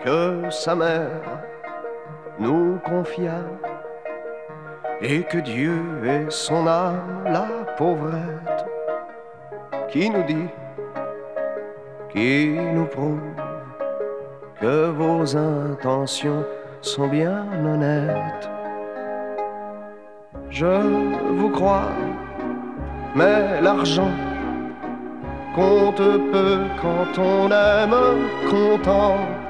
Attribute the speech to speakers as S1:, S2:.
S1: que sa mère nous confia, et que Dieu et son âme, la pauvrette, qui nous dit, qui nous prouve que vos intentions sont bien honnêtes. Je vous crois, mais l'argent compte peu quand on aime content.